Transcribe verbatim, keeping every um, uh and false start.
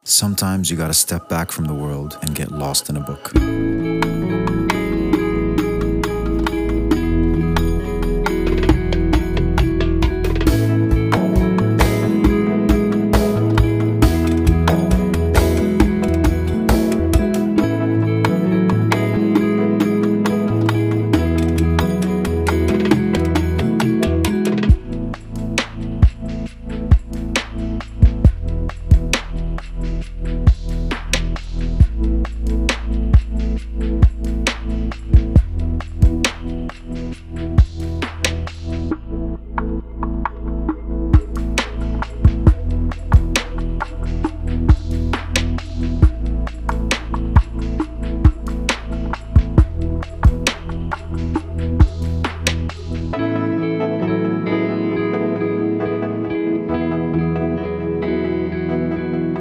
Sometimes you gotta step back from the world and get lost in a book.